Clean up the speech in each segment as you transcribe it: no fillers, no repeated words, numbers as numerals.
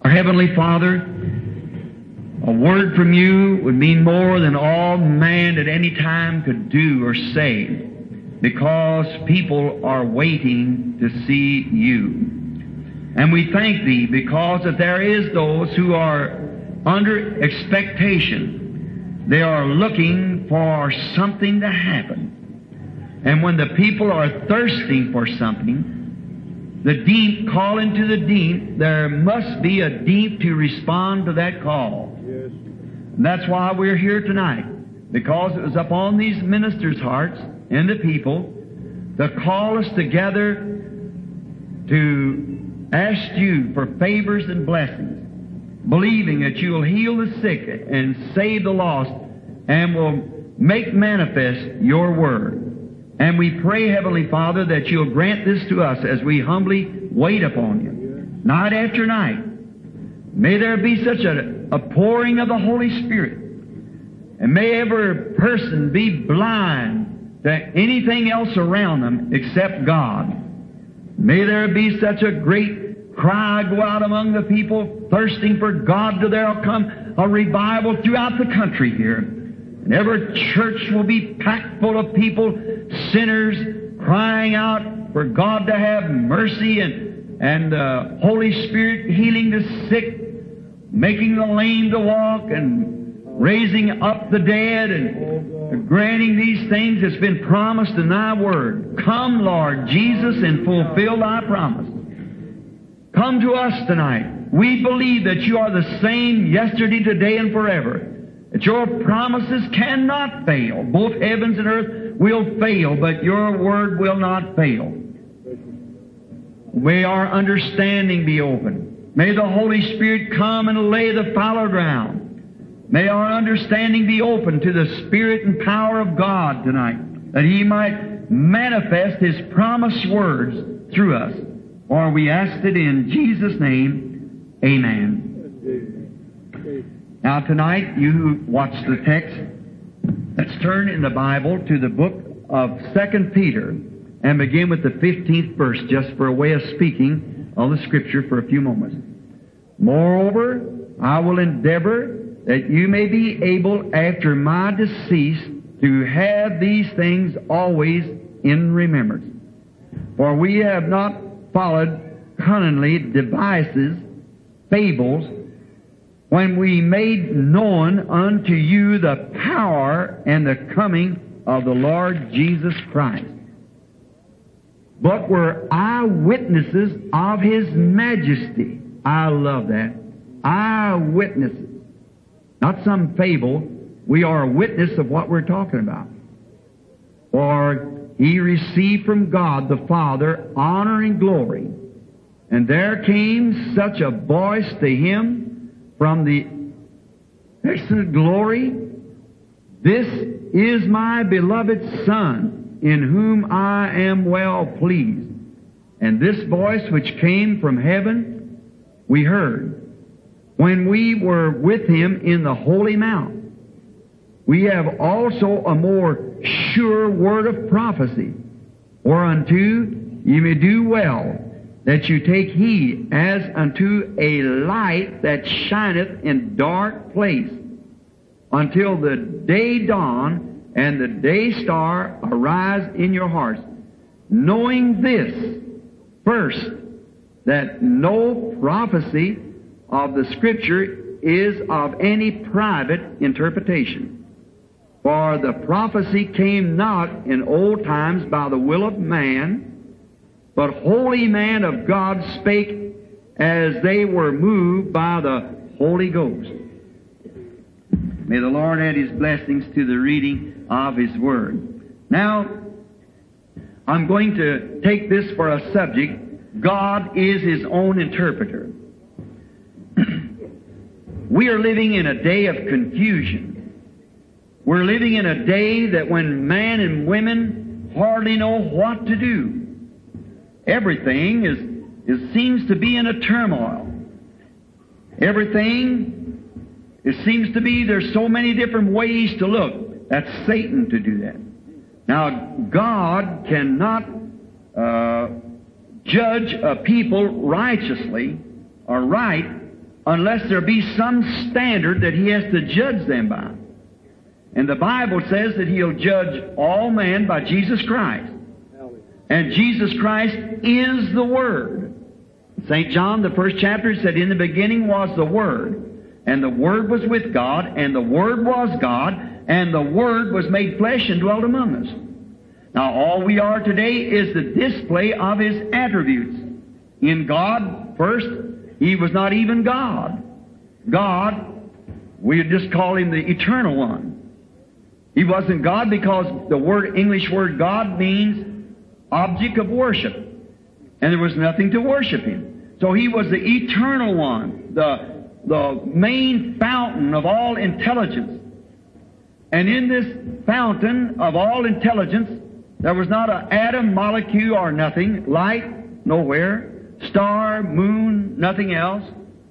Our Heavenly Father, a word from You would mean more than all man at any time could do or say, because people are waiting to see You. And we thank Thee because that there is those who are under expectation. They are looking for something to happen. And when the people are thirsting for something, the deep call into the deep, there must be a deep to respond to that call. Yes. And that's why we're here tonight, because it was upon these ministers' hearts and the people to call us together to ask You for favors and blessings, believing that You will heal the sick and save the lost and will make manifest Your Word. And we pray, Heavenly Father, that You'll grant this to us as we humbly wait upon You, night after night. May there be such a pouring of the Holy Spirit, and may every person be blind to anything else around them except God. May there be such a great cry go out among the people thirsting for God till there'll come a revival throughout the country here. And every church will be packed full of people, sinners, crying out for God to have mercy and the Holy Spirit healing the sick, making the lame to walk and raising up the dead and granting these things that's been promised in Thy Word. Come, Lord Jesus, and fulfill Thy promise. Come to us tonight. We believe that You are the same yesterday, today, and forever. That Your promises cannot fail. Both heavens and earth will fail, but Your Word will not fail. May our understanding be open. May the Holy Spirit come and lay the fallow ground. May our understanding be open to the Spirit and power of God tonight, that He might manifest His promised words through us. For we ask it in Jesus' name, amen. Now tonight, you who watch the text, let's turn in the Bible to the book of 2 Peter and begin with the 15th verse, just for a way of speaking of the Scripture for a few moments. Moreover, I will endeavor that you may be able after my decease to have these things always in remembrance. For we have not followed cunningly devices, fables, when we made known unto you the power and the coming of the Lord Jesus Christ, but were eyewitnesses of His majesty. I love that. Eyewitnesses. Not some fable. We are a witness of what we're talking about. For He received from God the Father honor and glory, and there came such a voice to Him from the excellent glory, This is my beloved Son, in whom I am well pleased. And this voice which came from heaven we heard when we were with Him in the holy mount. We have also a more sure word of prophecy, whereunto ye may do well that you take heed, as unto a light that shineth in dark place, until the day dawn and the day star arise in your hearts, knowing this, first, that no prophecy of the Scripture is of any private interpretation. For the prophecy came not in old times by the will of man, but holy men of God spake as they were moved by the Holy Ghost. May the Lord add His blessings to the reading of His Word. Now, I'm going to take this for a subject. God is His own interpreter. We are living in a day of confusion. We're living in a day that when man and women hardly know what to do. Everything seems to be in a turmoil. Everything, it seems to be, there's so many different ways to look. That's Satan to do that. Now, God cannot judge a people righteously or right unless there be some standard that He has to judge them by. And the Bible says that He'll judge all men by Jesus Christ. And Jesus Christ is the Word. St. John, the first chapter, said, in the beginning was the Word, and the Word was with God, and the Word was God, and the Word was made flesh and dwelt among us. Now, all we are today is the display of His attributes. In God, first, He was not even God. God, we just call Him the Eternal One. He wasn't God because the English word God means object of worship. And there was nothing to worship Him. So He was the Eternal One, the main fountain of all intelligence. And in this fountain of all intelligence, there was not an atom, molecule, or nothing, light, nowhere, star, moon, nothing else.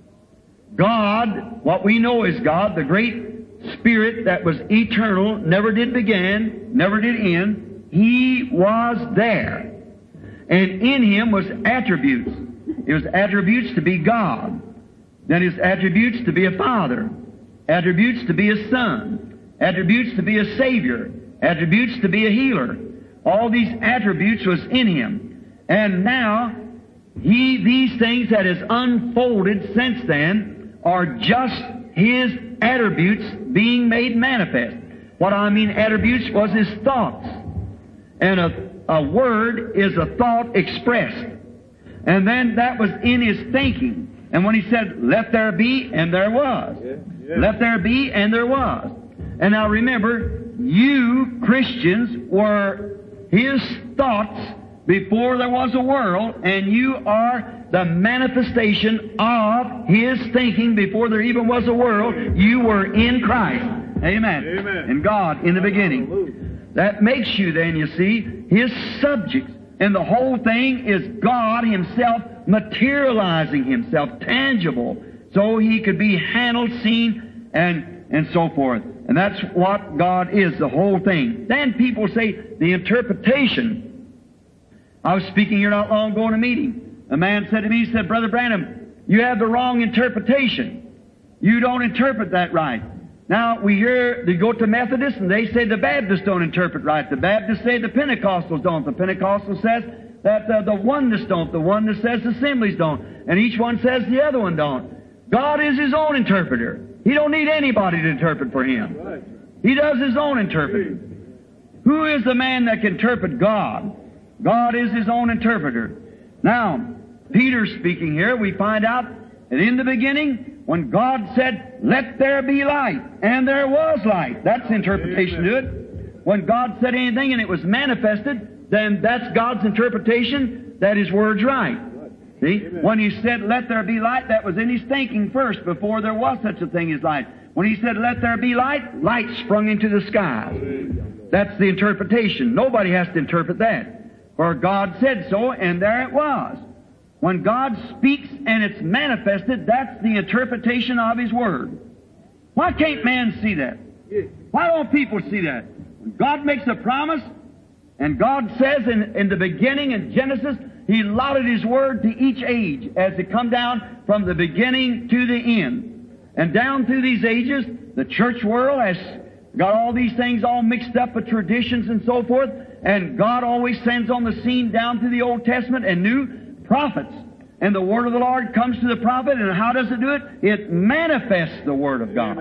God, what we know is God, the great Spirit that was eternal, never did begin, never did end, He was there. And in Him was attributes. It was attributes to be God. Then His attributes to be a Father. Attributes to be a Son. Attributes to be a Savior. Attributes to be a healer. All these attributes was in Him. And now, these things that has unfolded since then are just His attributes being made manifest. What I mean attributes was His thoughts. And a word is a thought expressed. And then that was in His thinking. And when He said, let there be, and there was. Let there be, and there was. And now remember, you Christians were His thoughts before there was a world, and you are the manifestation of His thinking before there even was a world. You were in Christ. Amen. Amen. In God in the beginning. That makes you then, you see, His subjects. And the whole thing is God Himself materializing Himself, tangible, so He could be handled, seen, and so forth. And that's what God is, the whole thing. Then people say the interpretation. I was speaking here not long ago in a meeting. A man said to me, he said, Brother Branham, you have the wrong interpretation. You don't interpret that right. Now, we hear, they go to Methodists, and they say the Baptists don't interpret right. The Baptists say the Pentecostals don't. The Pentecostal says that the Oneness don't. The Oneness says the Assemblies don't. And each one says the other one don't. God is His own interpreter. He don't need anybody to interpret for Him. He does His own interpreting. Who is the man that can interpret God? God is His own interpreter. Now, Peter speaking here, we find out that in the beginning, when God said, let there be light, and there was light. That's the interpretation to it. When God said anything and it was manifested, then that's God's interpretation that His Word's right. See? When He said, let there be light, that was in His thinking first, before there was such a thing as light. When He said, let there be light, light sprung into the skies. That's the interpretation. Nobody has to interpret that. For God said so, and there it was. When God speaks and it's manifested, that's the interpretation of His Word. Why can't man see that? Why don't people see that? When God makes a promise, and God says in the beginning in Genesis, He allotted His Word to each age as it come down from the beginning to the end. And down through these ages, the church world has got all these things all mixed up with traditions and so forth, and God always sends on the scene down through the Old Testament and New prophets. And the Word of the Lord comes to the prophet, and how does it do it? It manifests the Word of God.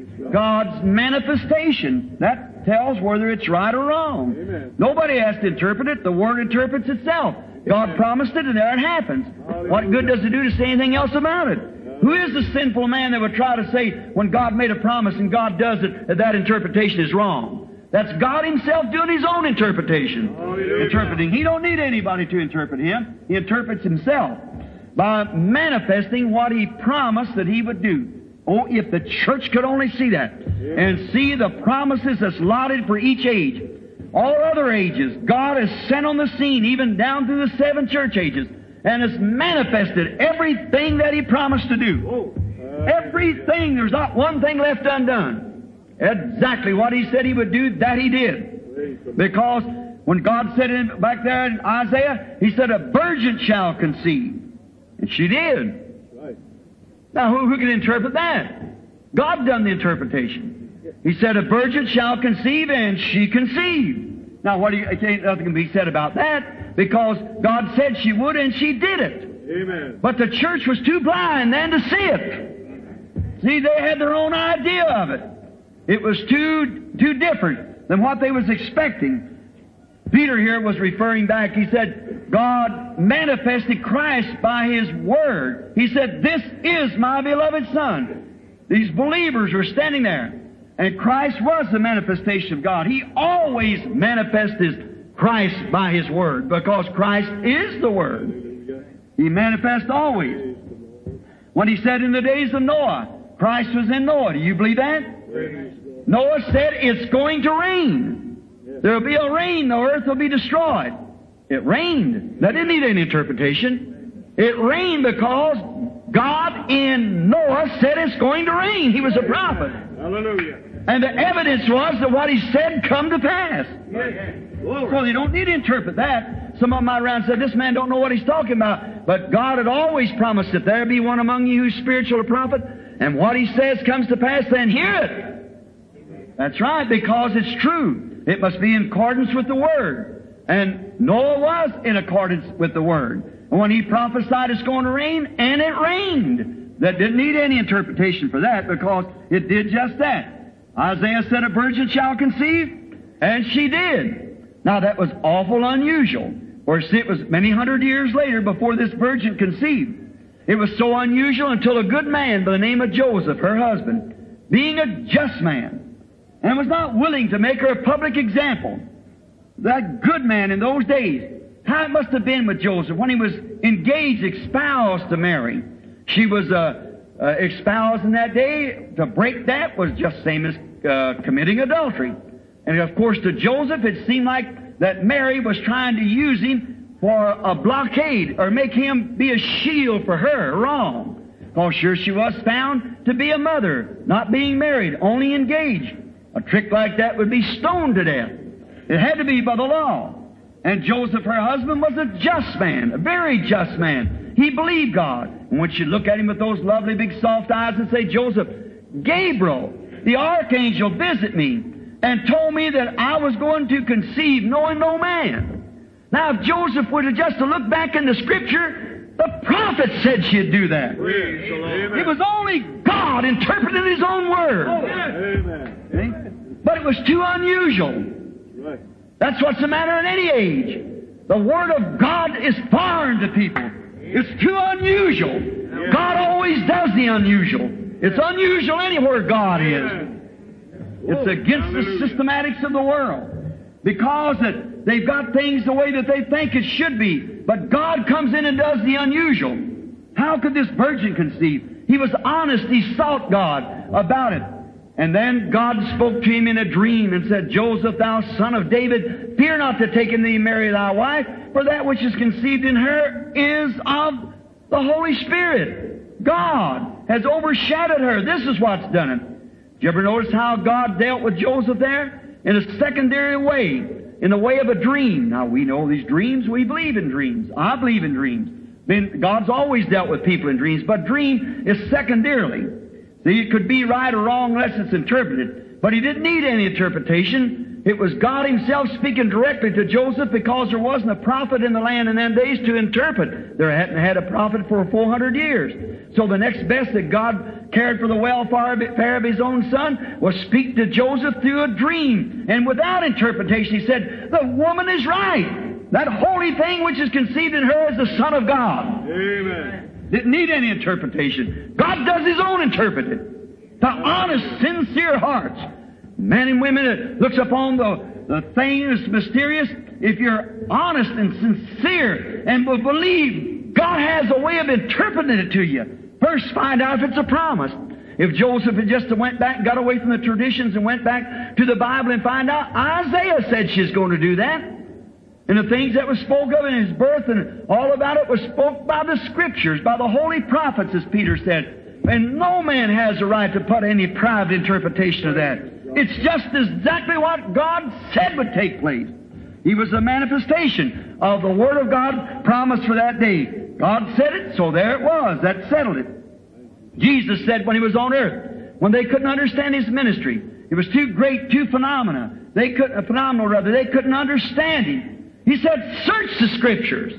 God's manifestation. That tells whether it's right or wrong. Amen. Nobody has to interpret it. The Word interprets itself. God promised it, and there it happens. What good does it do to say anything else about it? Who is the sinful man that would try to say, when God made a promise and God does it, that interpretation is wrong? That's God Himself doing His own interpretation. Interpreting. He don't need anybody to interpret Him. He interprets Himself by manifesting what He promised that He would do. Oh, if the church could only see that and see the promises that's allotted for each age. All other ages, God has sent on the scene, even down through the 7 church ages, and has manifested everything that He promised to do. Everything. There's not one thing left undone. Exactly what He said He would do, that He did. Because when God said it back there in Isaiah, He said, a virgin shall conceive. And she did. Now, who can interpret that? God done the interpretation. He said, a virgin shall conceive, and she conceived. Now, nothing can be said about that, because God said she would, and she did it. Amen. But the church was too blind then to see it. See, they had their own idea of it. It was too different than what they was expecting. Peter here was referring back. He said, God manifested Christ by His Word. He said, this is my beloved Son. These believers were standing there. And Christ was the manifestation of God. He always manifests Christ by His Word, because Christ is the Word. He manifests always. When He said in the days of Noah, Christ was in Noah. Do you believe that? Noah said, it's going to rain. There will be a rain. The earth will be destroyed. It rained. That didn't need any interpretation. It rained because God in Noah said it's going to rain. He was a prophet. Hallelujah. And the evidence was that what he said come to pass. So you don't need to interpret that. Some of them out around said, this man don't know what he's talking about. But God had always promised that there be one among you who's spiritual or prophet. And what He says comes to pass, then hear it. That's right, because it's true. It must be in accordance with the Word. And Noah was in accordance with the Word. And when he prophesied it's going to rain, and it rained. That didn't need any interpretation for that, because it did just that. Isaiah said, a virgin shall conceive, and she did. Now that was awful unusual. For see, it was many hundred years later before this virgin conceived. It was so unusual until a good man by the name of Joseph, her husband, being a just man, and was not willing to make her a public example. That good man in those days, how it must have been with Joseph when he was engaged, espoused to Mary. She was espoused in that day. To break that was just same as committing adultery. And of course to Joseph it seemed like that Mary was trying to use him for a blockade, or make him be a shield for her. Wrong. Because sure she was found to be a mother, not being married, only engaged. A trick like that would be stoned to death. It had to be by the law. And Joseph, her husband, was a just man, a very just man. He believed God. And when she look at him with those lovely big soft eyes and say, Joseph, Gabriel, the archangel, visit me and told me that I was going to conceive knowing no man. Now, if Joseph would have just looked back in the Scripture, the prophet said she'd do that. It was only God interpreting His own Word. Amen. But it was too unusual. Right. That's what's the matter in any age. The Word of God is foreign to people. It's too unusual. God always does the unusual. It's unusual anywhere God is. It's against the systematics of the world. Because that they've got things the way that they think it should be. But God comes in and does the unusual. How could this virgin conceive? He was honest. He sought God about it. And then God spoke to him in a dream and said, Joseph, thou son of David, fear not to take in thee Mary thy wife, for that which is conceived in her is of the Holy Spirit. God has overshadowed her. This is what's done it. Did you ever notice how God dealt with Joseph there? In a secondary way, in the way of a dream. Now, we know these dreams. We believe in dreams. I believe in dreams. God's always dealt with people in dreams, but dream is secondarily. See, it could be right or wrong unless it's interpreted. But he didn't need any interpretation. It was God Himself speaking directly to Joseph, because there wasn't a prophet in the land in them days to interpret. There hadn't had a prophet for 400 years. So the next best that God cared for the welfare of His own Son was speak to Joseph through a dream. And without interpretation, He said, the woman is right. That holy thing which is conceived in her is the Son of God. Amen. Didn't need any interpretation. God does His own interpreting. To honest, sincere hearts. Men and women that looks upon the thing that's mysterious, if you're honest and sincere and will believe, God has a way of interpreting it to you. First find out if it's a promise. If Joseph had just went back and got away from the traditions and went back to the Bible and find out, Isaiah said she's going to do that. And the things that was spoke of in his birth and all about it was spoke by the Scriptures, by the holy prophets, as Peter said. And no man has a right to put any private interpretation of that. It's just exactly what God said would take place. He was a manifestation of the Word of God promised for that day. God said it, so there it was. That settled it. Jesus said when He was on earth, when they couldn't understand His ministry, it was too great, too phenomenal. They couldn't understand Him. He said, search the Scriptures.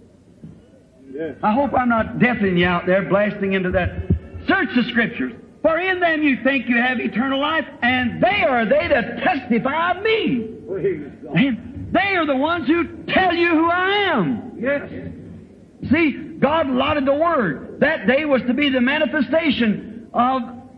Yes. I hope I'm not deafening you out there, blasting into that. Search the Scriptures, for in them you think you have eternal life, and they are they that testify of me. Praise God. And they are the ones who tell you who I am. Yes. See, God allotted the Word. That day was to be the manifestation of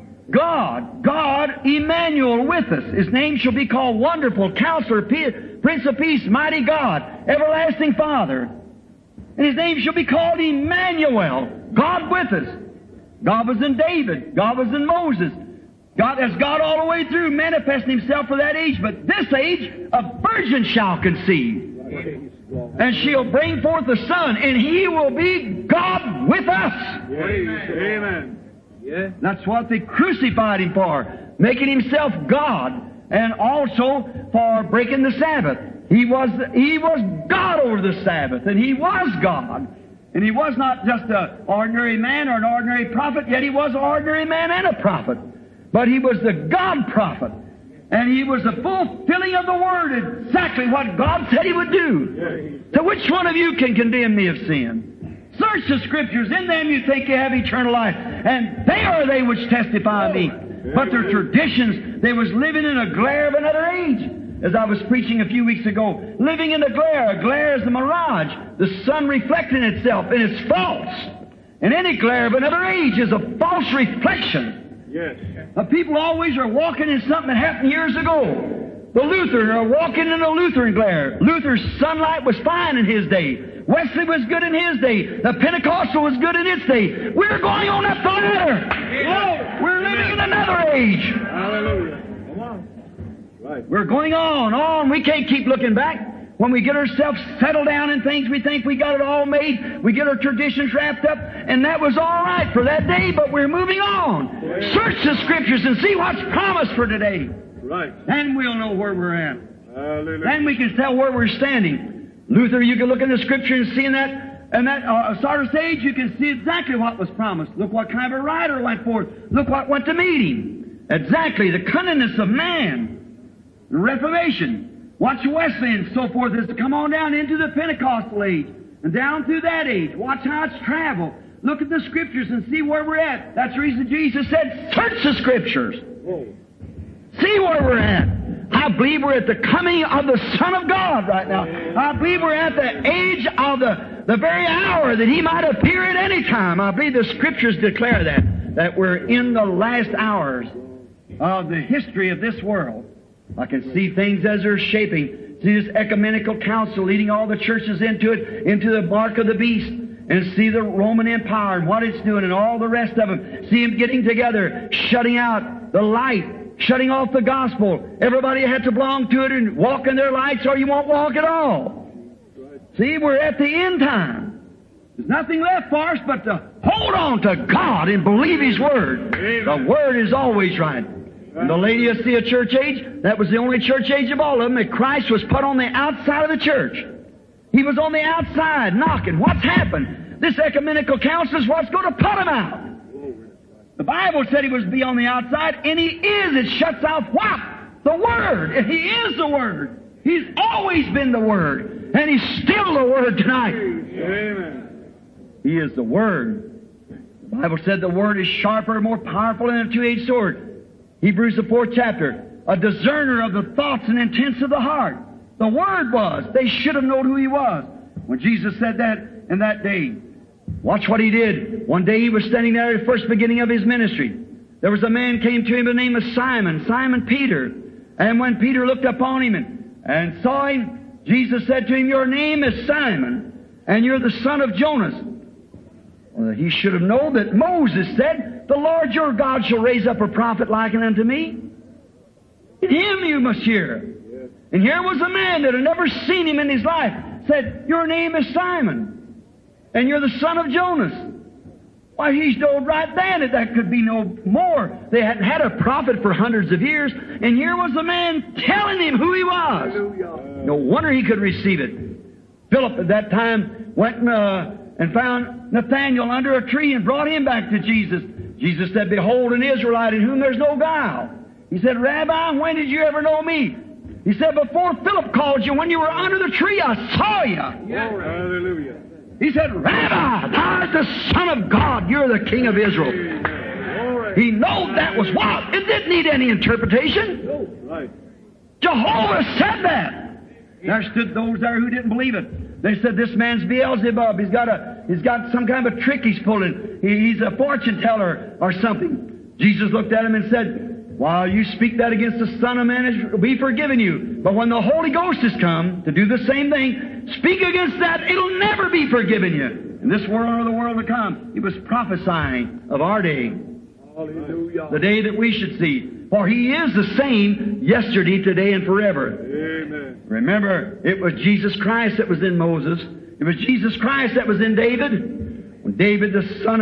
God. God, Emmanuel, with us. His name shall be called Wonderful, Counselor, Prince of Peace, Mighty God, Everlasting Father. And His name shall be called Emmanuel, God with us. God was in David. God was in Moses. God, as God all the way through, manifesting Himself for that age. But this age, a virgin shall conceive. Praise God. And she'll bring forth a son, and He will be God with us. Yes. Amen. Yes. That's what they crucified Him for, making Himself God, and also for breaking the Sabbath. He was God over the Sabbath, and He was God. And He was not just an ordinary man or an ordinary prophet, yet He was an ordinary man and a prophet. But He was the God prophet. And He was the fulfilling of the Word, exactly what God said He would do. So which one of you can condemn me of sin? Search the Scriptures. In them you think you have eternal life. And they are they which testify of me. But their traditions, they was living in a glare of another age. As I was preaching a few weeks ago, living in a glare is a mirage. The sun reflecting itself, and it's false. And any glare of another age is a false reflection. Yes. People always are walking in something that happened years ago. The Lutheran are walking in a Lutheran glare. Luther's sunlight was fine in his day. Wesley was good in his day. The Pentecostal was good in its day. We're going on up the ladder. Oh, we're living in another age. Hallelujah. Come on. Right. We're going on. We can't keep looking back. When we get ourselves settled down in things, we think we got it all made. We get our traditions wrapped up, and that was all right for that day, but we're moving on. Search the Scriptures and see what's promised for today. Right. Then we'll know where we're at. Hallelujah. Then we can tell where we're standing. Luther, you can look in the Scripture and see in that Sardis age, you can see exactly what was promised. Look what kind of a rider went forth. Look what went to meet him. Exactly, the cunningness of man. The Reformation. Watch Wesley and so forth is to come on down into the Pentecostal age and down through that age. Watch how it's traveled. Look at the Scriptures and see where we're at. That's the reason Jesus said, search the Scriptures. Whoa. See where we're at. I believe we're at the coming of the Son of God right now. I believe we're at the age of the very hour that He might appear at any time. I believe the Scriptures declare that we're in the last hours of the history of this world. I can see things as they're shaping. See this ecumenical council leading all the churches into it, into the mark of the beast, and see the Roman Empire and what it's doing and all the rest of them. See them getting together, shutting out the light, shutting off the gospel. Everybody had to belong to it and walk in their lights or you won't walk at all. See, we're at the end time. There's nothing left for us but to hold on to God and believe His Word. The Word is always right. In the Laodicea church age, that was the only church age of all of them that Christ was put on the outside of the church. He was on the outside knocking. What's happened? This ecumenical council is what's going to put Him out. The Bible said He was to be on the outside, and He is. It shuts out what? The Word. And He is the Word. He's always been the Word. And He's still the Word tonight. Amen. He is the Word. The Bible said the Word is sharper, more powerful than a two-edged sword. Hebrews the 4th chapter, a discerner of the thoughts and intents of the heart. The Word was. They should have known who He was. When Jesus said that in that day, watch what He did. One day He was standing there at the first beginning of His ministry. There was a man came to Him by the name of Simon Peter. And when Peter looked upon him and saw him, Jesus said to him, your name is Simon, and you're the son of Jonas. Well, he should have known that Moses said, the Lord your God shall raise up a prophet like unto me. In Him you must hear. And here was a man that had never seen Him in his life, said, your name is Simon, and you're the son of Jonas. Why, he's told right then that could be no more. They hadn't had a prophet for hundreds of years, and here was a man telling him who he was. No wonder he could receive it. Philip at that time went and found Nathanael under a tree and brought him back to Jesus. Jesus said, behold, an Israelite in whom there's no guile. He said, Rabbi, when did you ever know me? He said, before Philip called you, when you were under the tree, I saw you. Hallelujah. He said, Rabbi, thou art the Son of God. You're the King of Israel. He knowed that was what? It didn't need any interpretation. Right. Jehovah said that. There stood those there who didn't believe it. They said, this man's Beelzebub. He's got some kind of a trick he's pulling. He's a fortune teller or something. Jesus looked at him and said, while you speak that against the Son of Man, it will be forgiven you. But when the Holy Ghost has come to do the same thing, speak against that, it'll never be forgiven you. In this world or the world to come, he was prophesying of our day. Hallelujah. The day that we should see. For He is the same yesterday, today, and forever. Amen. Remember, it was Jesus Christ that was in Moses. It was Jesus Christ that was in David. When David, the son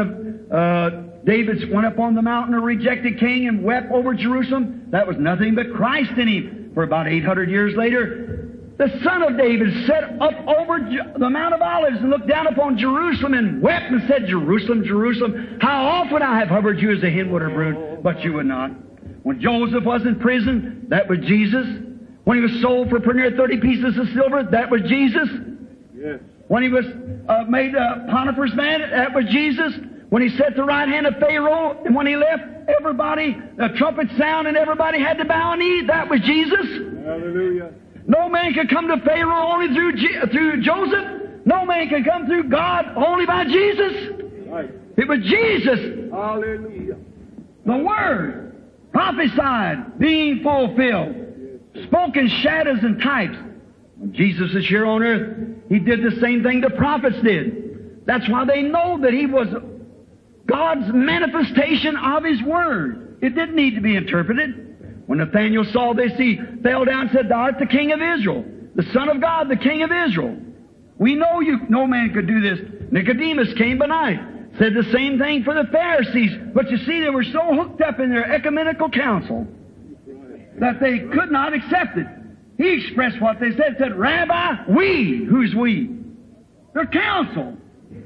of David, went up on the mountain, a rejected king, and wept over Jerusalem, that was nothing but Christ in him. For about 800 years later, the son of David sat up over the Mount of Olives and looked down upon Jerusalem and wept and said, Jerusalem, Jerusalem, how often I have hovered you as a hen would have brood, but you would not. When Joseph was in prison, that was Jesus. When he was sold for pretty near 30 pieces of silver, that was Jesus. Yes. When he was made Potiphar's man, that was Jesus. When he sat at the right hand of Pharaoh, and when he left, everybody, the trumpet sound, and everybody had to bow a knee, that was Jesus. Hallelujah. No man could come to Pharaoh only through Joseph. No man can come through God only by Jesus. Right. It was Jesus, Hallelujah. the Word, prophesied, being fulfilled, spoken shadows and types. When Jesus is here on earth, He did the same thing the prophets did. That's why they know that He was God's manifestation of His Word. It didn't need to be interpreted. When Nathanael saw this, he fell down and said, Thou art the King of Israel, the Son of God, the King of Israel. We know no man could do this. Nicodemus came by night, said the same thing for the Pharisees. But you see, they were so hooked up in their ecumenical council that they could not accept it. He expressed what they said, Rabbi, who's we? Their council.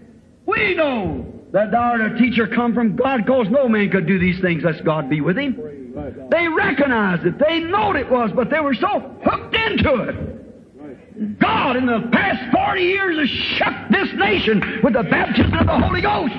We know that thou art a teacher come from God, because no man could do these things lest God be with him. They recognized it. They knowed it was, but they were so hooked into it. God, in the past 40 years, has shook this nation with the baptism of the Holy Ghost.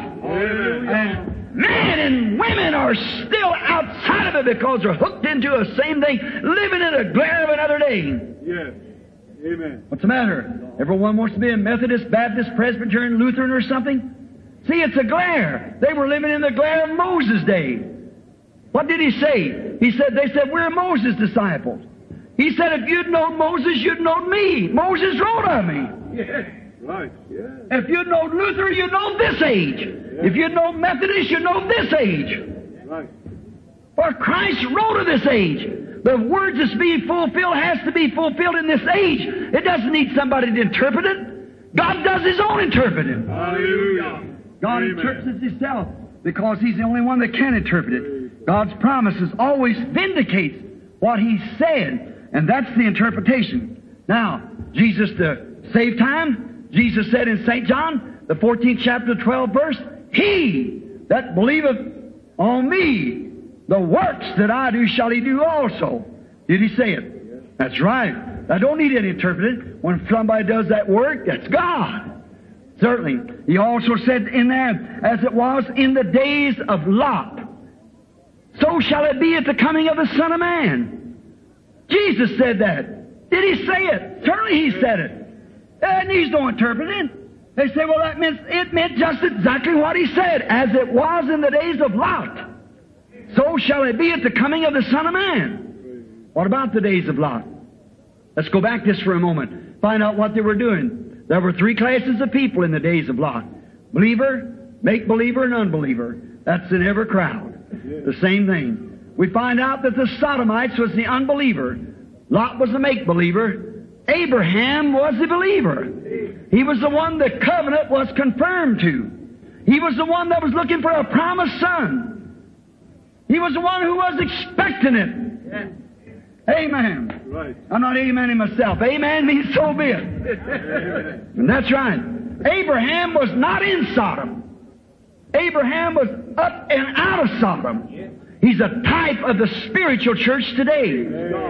And men and women are still outside of it because they're hooked into the same thing, living in the glare of another day. Yes. Amen. What's the matter? Everyone wants to be a Methodist, Baptist, Presbyterian, Lutheran, or something? See, it's a glare. They were living in the glare of Moses' day. What did he say? They said, we're Moses' disciples. He said, if you'd known Moses, you'd known me. Moses wrote of me. Yes. Right. Yes. If you'd known Luther, you'd know this age. Yes. If you'd known Methodist, you'd know this age. Right. For Christ wrote of this age. The word that's being fulfilled has to be fulfilled in this age. It doesn't need somebody to interpret it. God does His own interpreting. Hallelujah. God Amen. interprets Himself because He's the only one that can interpret it. God's promises always vindicates what He said, and that's the interpretation. Now, Jesus, to save time, Jesus said in St. John, the 14th chapter, 12th verse, He that believeth on me, the works that I do shall he do also. Did He say it? That's right. I don't need any interpreted. When somebody does that work, that's God. Certainly. He also said in there, as it was in the days of Lot, so shall it be at the coming of the Son of Man. Jesus said that. Did He say it? Certainly He said it. That needs no interpreting. They say, well, it meant just exactly what He said. As it was in the days of Lot, so shall it be at the coming of the Son of Man. What about the days of Lot? Let's go back just for a moment. Find out what they were doing. There were three classes of people in the days of Lot. Believer, make-believer, and unbeliever. That's in every crowd. The same thing. We find out that the Sodomites was the unbeliever. Lot was the make-believer. Abraham was the believer. He was the one the covenant was confirmed to. He was the one that was looking for a promised son. He was the one who was expecting it. Amen. Right. I'm not amening myself. Amen means so be it. And that's right. Abraham was not in Sodom. Abraham was up and out of Sodom. He's a type of the spiritual church today.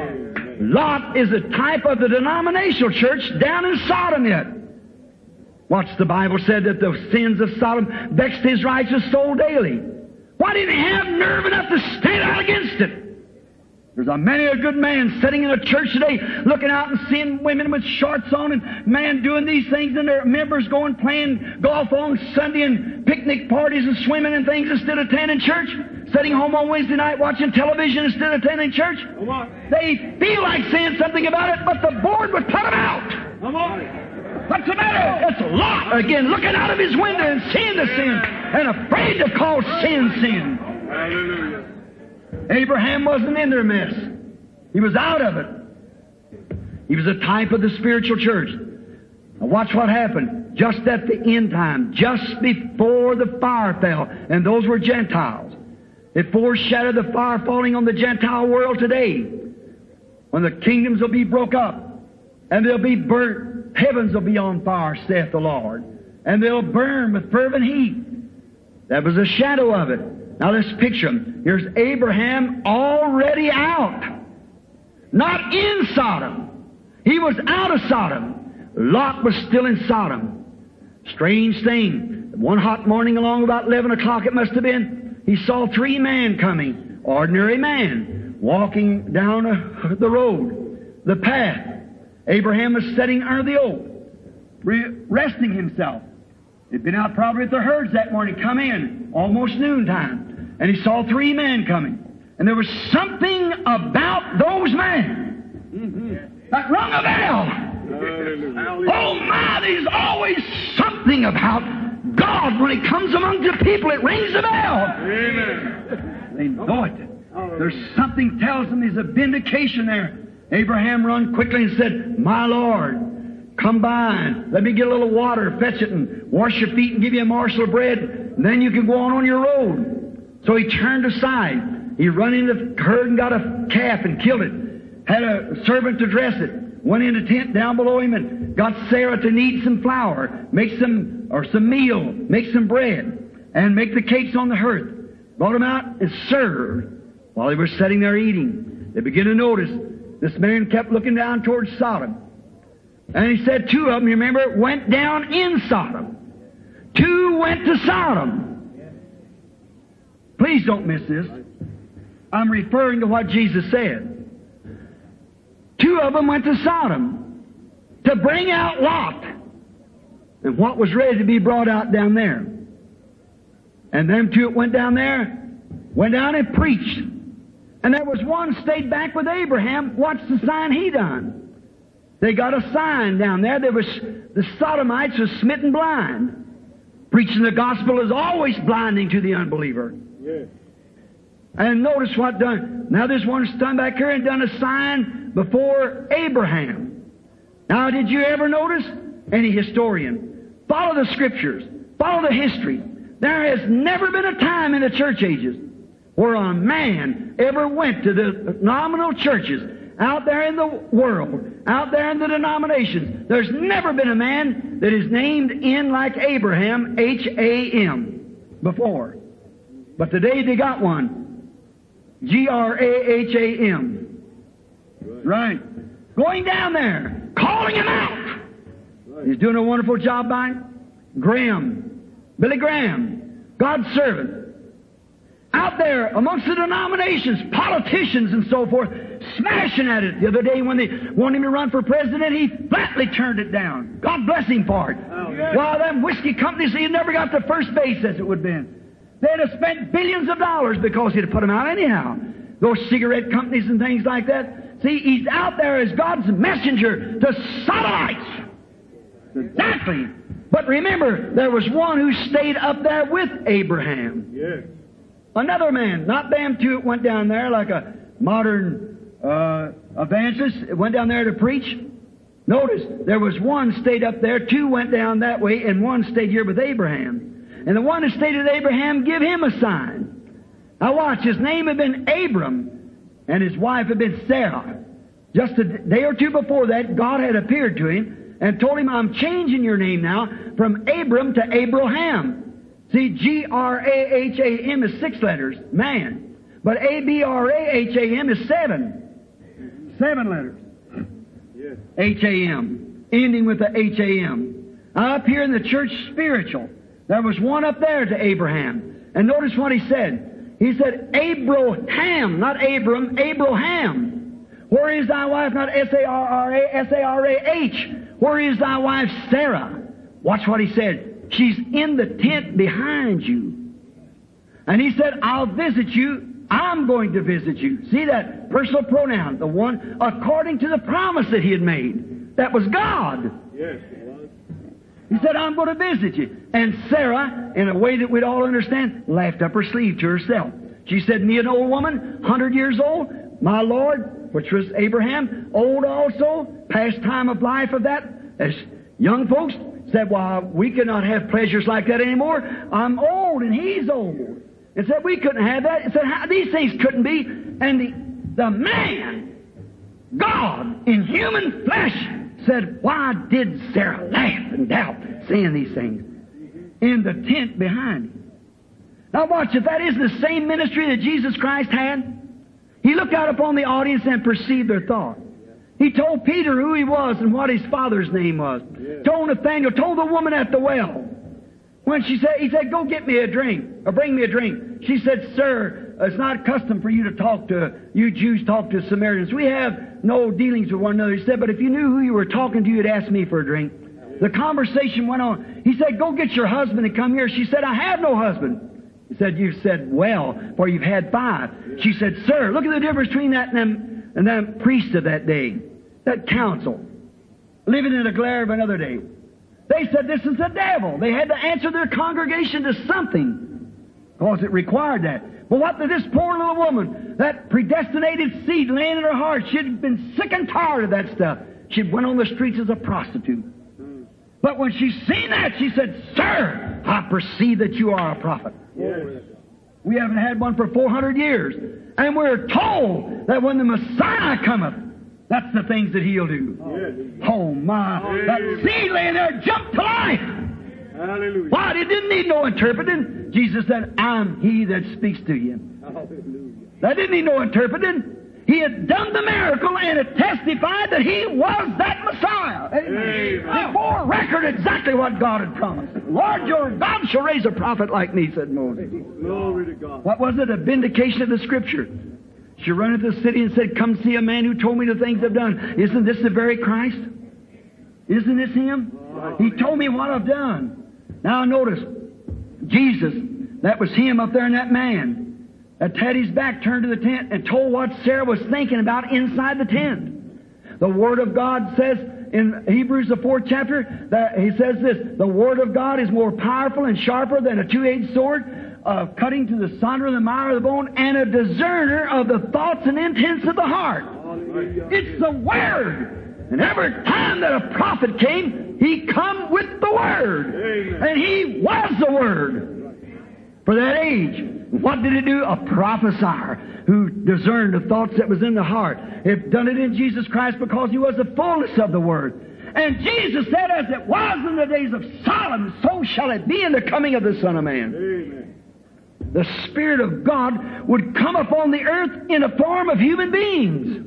Lot is a type of the denominational church down in Sodom yet. What's the Bible said? That the sins of Sodom vexed his righteous soul daily. Why didn't he have nerve enough to stand out against it? There's many a good man sitting in a church today looking out and seeing women with shorts on and man doing these things and their members going playing golf on Sunday and picnic parties and swimming and things instead of attending church. Sitting home on Wednesday night watching television instead of attending church. They feel like saying something about it, but the board would put them out. What's the matter? It's Lot again, looking out of his window and seeing the sin and afraid to call sin sin. Hallelujah. Abraham wasn't in their mess. He was out of it. He was a type of the spiritual church. Now watch what happened. Just at the end time, just before the fire fell, and those were Gentiles. It foreshadowed the fire falling on the Gentile world today, when the kingdoms will be broke up, and they'll be burnt. Heavens will be on fire, saith the Lord, and they'll burn with fervent heat. That was a shadow of it. Now let's picture him. Here's Abraham already out. Not in Sodom. He was out of Sodom. Lot was still in Sodom. Strange thing. One hot morning along about 11 o'clock it must have been, he saw 3 men coming. Ordinary man. Walking down the road. The path. Abraham was sitting under the oak. Resting himself. He'd been out probably with the herds that morning. Come in. Almost noontime. And he saw 3 men coming. And there was something about those men that rung a bell. Oh my, there's always something about God when He comes among the people. It rings a bell. Amen. They know it. There's something tells them there's a vindication there. Abraham run quickly and said, "My Lord, come by and let me get a little water, fetch it, and wash your feet and give you a morsel of bread, and then you can go on your road." So he turned aside. He run in the herd and got a calf and killed it. Had a servant to dress it. Went in a tent down below him and got Sarah to knead some flour, make some meal, make some bread, and make the cakes on the hearth. Brought them out and served. While they were sitting there eating, they began to notice this man kept looking down towards Sodom. And he said 2 of them, you remember, went down in Sodom. 2 went to Sodom. Please don't miss this. I'm referring to what Jesus said. 2 of them went to Sodom to bring out Lot and what was ready to be brought out down there. And them 2 that went down there went down and preached. And there was one stayed back with Abraham. What's the sign he done? They got a sign down there. There was the Sodomites was smitten blind. Preaching the gospel is always blinding to the unbeliever. Yes. And notice what done. Now there's one stand back here and done a sign before Abraham. Now did you ever notice? Any historian. Follow the Scriptures. Follow the history. There has never been a time in the church ages where a man ever went to the nominal churches out there in the world, out there in the denominations. There's never been a man that is named in like Abraham, H-A-M, before. But today they got one. G-R-A-H-A-M. Right. Going down there, calling him out. Right. He's doing a wonderful job by Graham, Billy Graham, God's servant. Out there amongst the denominations, politicians and so forth, smashing at it. The other day when they wanted him to run for president, he flatly turned it down. God bless him for it. Oh, yeah. While them whiskey companies, he never got to first base as it would have been. They'd have spent billions of dollars because he'd have put them out anyhow. Those cigarette companies and things like that. See, he's out there as God's messenger to Sodomites. Exactly. But remember, there was one who stayed up there with Abraham. Yes. Another man, not them 2 that went down there like a modern evangelist, went down there to preach. Notice, there was one stayed up there, 2 went down that way, and 1 stayed here with Abraham. And the one that stayed with Abraham, give him a sign. Now watch, his name had been Abram, and his wife had been Sarah. Just a day or 2 before that, God had appeared to him and told him, I'm changing your name now from Abram to Abraham. See, G-R-A-H-A-M is 6 letters, man. But A-B-R-A-H-A-M is 7. 7 letters. Yes. H-A-M. Ending with the H-A-M. Now up here in the church spiritual, there was one up there to Abraham. And notice what he said. He said, Abraham, not Abram, Abraham. Where is thy wife? Not S-A-R-R-A, S-A-R-A-H. Where is thy wife Sarah? Watch what he said. She's in the tent behind you. And he said, I'll visit you. I'm going to visit you. See that personal pronoun, the one according to the promise that he had made. That was God. Yes. He said, I'm going to visit you. And Sarah, in a way that we'd all understand, laughed up her sleeve to herself. She said, me, an old woman, 100 years old, my Lord, which was Abraham, old also, past time of life of that, as young folks said, well, we cannot have pleasures like that anymore. I'm old and he's old. And said, we couldn't have that. And said, these things couldn't be. And the man, God, in human flesh, said, why did Sarah laugh and doubt, saying these things? In the tent behind him. Now watch, if that is the same ministry that Jesus Christ had, he looked out upon the audience and perceived their thought. He told Peter who he was and what his father's name was. Told Nathaniel, told the woman at the well. When he said, go get me a drink, or bring me a drink. She said, sir, it's not custom for you to talk to, you Jews talk to Samaritans. We have no dealings with one another. He said, but if you knew who you were talking to, you'd ask me for a drink. The conversation went on. He said, go get your husband and come here. She said, I have no husband. He said, you've said well, for you've had 5. She said, sir, look at the difference between that and them priests of that day, that council, living in the glare of another day. They said, this is the devil. They had to answer their congregation to something, because it required that. But what did this poor little woman, that predestinated seed laying in her heart, she'd been sick and tired of that stuff. She went on the streets as a prostitute. But when she seen that, she said, sir, I perceive that you are a prophet. Yes. We haven't had one for 400 years. And we're told that when the Messiah cometh, that's the things that he'll do. Yes. Oh my, that seed laying there jumped to life. Hallelujah. Why? It didn't need no interpreting. Jesus said, I'm he that speaks to you. Hallelujah. That didn't need no interpreting. He had done the miracle and it testified that he was that Messiah. Amen. It bore record exactly what God had promised. Lord, your God shall raise a prophet like me, said Moses. Glory to God. What was it? A vindication of the Scripture. She ran into the city and said, come see a man who told me the things I've done. Isn't this the very Christ? Isn't this him? He told me what I've done. Now notice, Jesus, that was him up there in that man, that had his back turned to the tent and told what Sarah was thinking about inside the tent. The Word of God says in Hebrews the 4th chapter, that he says this, the Word of God is more powerful and sharper than a two-edged sword, cutting to the sunder of the marrow of the bone, and a discerner of the thoughts and intents of the heart. Hallelujah. It's the Word. And every time that a prophet came, he come with the Word. Amen. And he was the Word for that age. What did he do? A prophesier who discerned the thoughts that was in the heart. It done it in Jesus Christ because he was the fullness of the Word. And Jesus said, as it was in the days of Solomon, so shall it be in the coming of the Son of Man. Amen. The Spirit of God would come upon the earth in a form of human beings.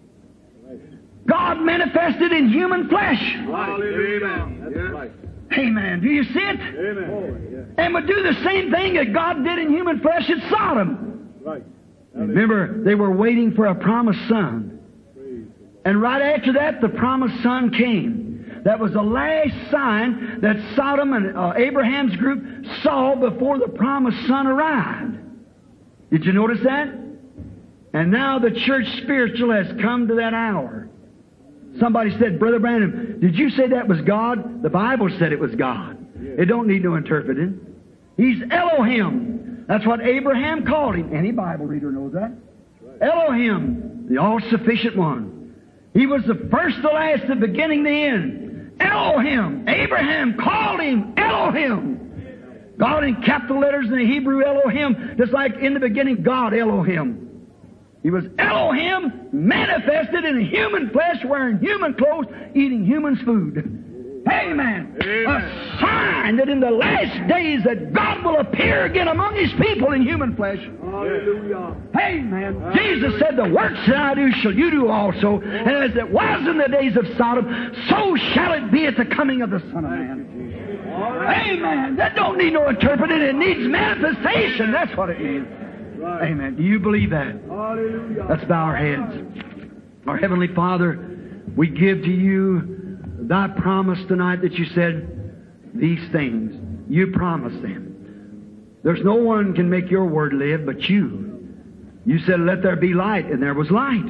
God manifested in human flesh. Hallelujah. That's right. Amen. Do you see it? Amen. And would do the same thing that God did in human flesh at Sodom. Right. Remember, they were waiting for a promised son. And right after that, the promised son came. That was the last sign that Sodom and Abraham's group saw before the promised son arrived. Did you notice that? And now the church spiritual has come to that hour. Somebody said, Brother Branham, did you say that was God? The Bible said it was God. It don't need no interpreting. He's Elohim. That's what Abraham called him. Any Bible reader knows that. Elohim, the all-sufficient one. He was the first, the last, the beginning, the end. Elohim. Abraham called him Elohim. God in capital letters in the Hebrew Elohim, just like in the beginning God Elohim. He was Elohim manifested in human flesh, wearing human clothes, eating human food. Amen. A sign that in the last days that God will appear again among His people in human flesh. Hallelujah. Amen. Jesus said, the works that I do shall you do also. And as it was in the days of Sodom, so shall it be at the coming of the Son of Man. Amen. That don't need no interpreting. It needs manifestation. That's what it needs. Amen. Do you believe that? Hallelujah. Let's bow our heads. Our Heavenly Father, we give to you Thy promise tonight that you said these things. You promised them. There's no one can make your word live but you. You said, let there be light, and there was light.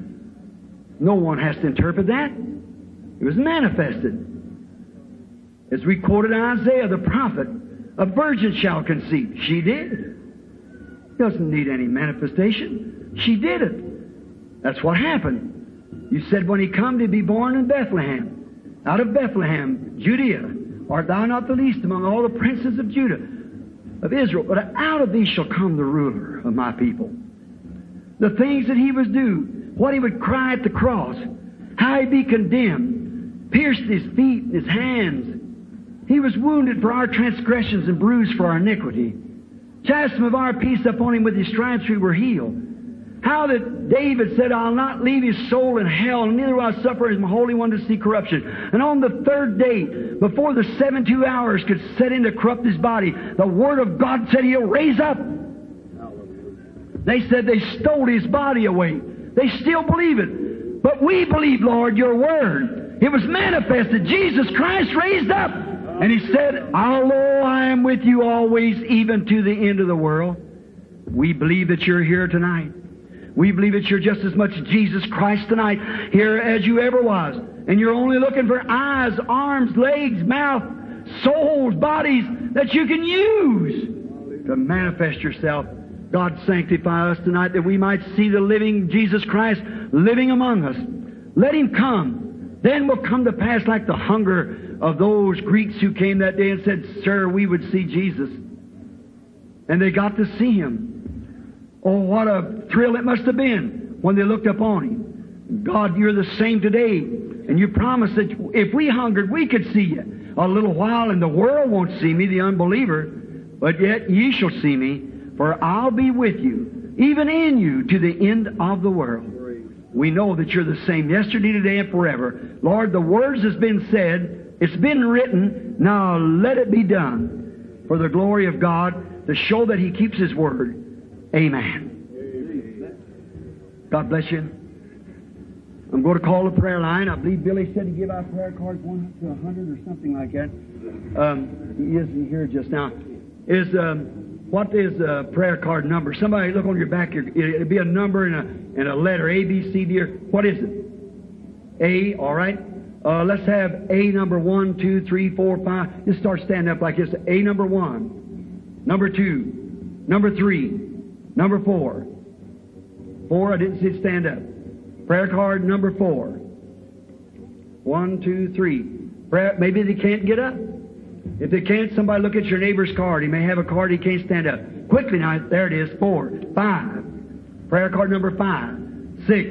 No one has to interpret that. It was manifested. As we quoted Isaiah the prophet, a virgin shall conceive. She did. Doesn't need any manifestation. She did it. That's what happened. You said when He come to be born in Bethlehem, out of Bethlehem, Judea, art thou not the least among all the princes of Judah, of Israel, but out of thee shall come the ruler of my people. The things that He was due, what He would cry at the cross, how He'd be condemned, pierced His feet and His hands. He was wounded for our transgressions and bruised for our iniquity. Chastisement of our peace upon Him, with His stripes we were healed. How that David said, I'll not leave his soul in hell, and neither will I suffer his Holy One to see corruption. And on the third day, before the 72 hours could set in to corrupt his body, the Word of God said He'll raise up. They said they stole his body away. They still believe it. But we believe, Lord, your Word. It was manifested. Jesus Christ raised up. And He said, although I am with you always, even to the end of the world. We believe that you're here tonight. We believe that you're just as much Jesus Christ tonight, here as you ever was. And you're only looking for eyes, arms, legs, mouth, souls, bodies that you can use to manifest yourself. God, sanctify us tonight that we might see the living Jesus Christ living among us. Let Him come. Then will come to pass like the hunger of those Greeks who came that day and said, Sir, we would see Jesus. And they got to see Him. Oh, what a thrill it must have been when they looked upon Him. God, you're the same today. And you promised that if we hungered, we could see you a little while, and the world won't see me, the unbeliever. But yet ye shall see me, for I'll be with you, even in you, to the end of the world. We know that you're the same yesterday, today, and forever. Lord, the words has been said. It's been written. Now let it be done for the glory of God, to show that He keeps His word. Amen. God bless you. I'm going to call the prayer line. I believe Billy said to give out prayer cards 1 to 100 or something like that. He isn't here just now. What is the prayer card number? Somebody look on your back here. It'll be a number and a letter, A, B, C, D. Or what is it? A, all right. Let's have A number 1, 2, 3, 4, 5. Just start standing up like this. A number 1, number 2, number 3, number 4. 4, I didn't see it stand up. Prayer card number 4. 1, 2, 3. Maybe they can't get up. If they can't, somebody look at your neighbor's card. He may have a card, he can't stand up. Quickly now, there it is. 4, 5. Prayer card number 5, 6,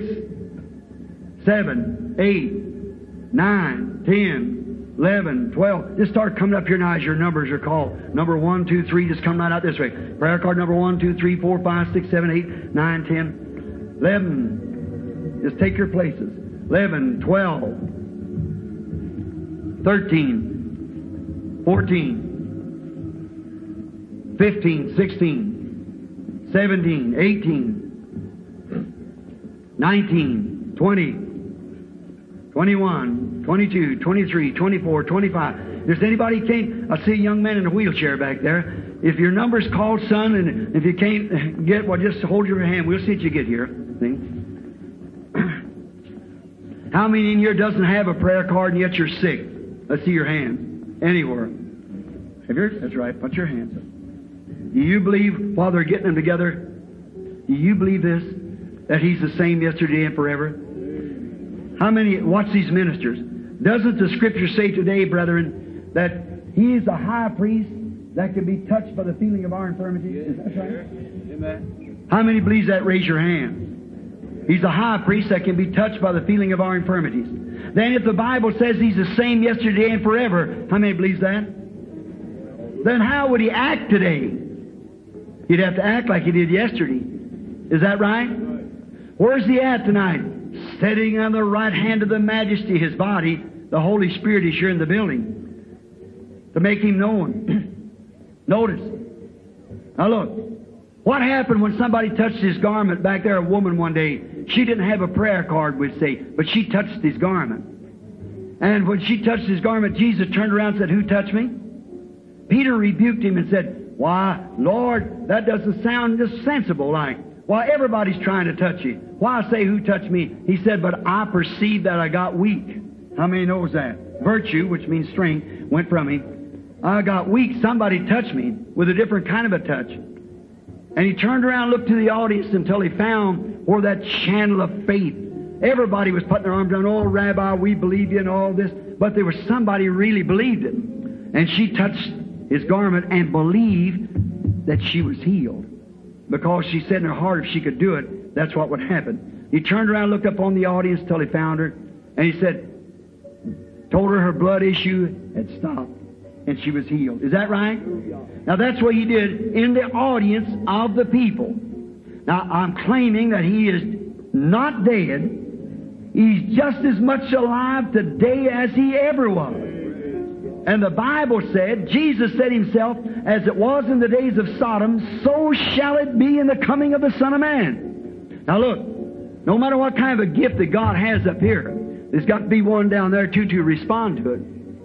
7, 8, 9, 10, 11, 12. Just start coming up here now as your numbers are called. Number 1, 2, 3, just come right out this way. Prayer card number 1, 2, 3, 4, 5, 6, 7, 8, 9, 10, 11. Just take your places. 11, 12, 13, 14, 15, 16, 17, 18, 19, 20, 21, 22, 23, 24, 25. If there's anybody can't, I see a young man in a wheelchair back there. If your number's called, son, and if you can't get, well, just hold your hand. We'll see if you get here. See? How many in here doesn't have a prayer card and yet you're sick? Let's see your hand. Anywhere. Have yours? That's right. Put your hands up. Do you believe, while they're getting them together, do you believe this? That He's the same yesterday and forever? How many, watch these ministers. Doesn't the Scripture say today, brethren, that He is the high priest that can be touched by the feeling of our infirmity? Is that right? Amen. How many believes that? Raise your hand. He's a high priest that can be touched by the feeling of our infirmities. Then if the Bible says He's the same yesterday and forever, how many believes that? Then how would He act today? He'd have to act like He did yesterday. Is that right? Where's He at tonight? Sitting on the right hand of the Majesty, His body. The Holy Spirit is here in the building to make Him known. Notice. Now look. What happened when somebody touched His garment back there? A woman one day, she didn't have a prayer card, we'd say, but she touched His garment. And when she touched His garment, Jesus turned around and said, "Who touched me?" Peter rebuked Him and said, "Why, Lord, that doesn't sound just sensible like. Why, everybody's trying to touch You. Why say, 'Who touched me?'" He said, "But I perceived that I got weak." How many knows that? Virtue, which means strength, went from me. I got weak. Somebody touched me with a different kind of a touch. And He turned around and looked to the audience until He found where that channel of faith. Everybody was putting their arms around, "Oh, Rabbi, we believe You," and all this. But there was somebody who really believed it. And she touched His garment and believed that she was healed. Because she said in her heart if she could do it, that's what would happen. He turned around and looked up on the audience till He found her. And He said, told her blood issue had stopped. And she was healed. Is that right? Now that's what He did in the audience of the people. Now I'm claiming that He is not dead. He's just as much alive today as He ever was. And the Bible said, Jesus said Himself, "As it was in the days of Sodom, so shall it be in the coming of the Son of Man." Now look, no matter what kind of a gift that God has up here, there's got to be one down there too to respond to it.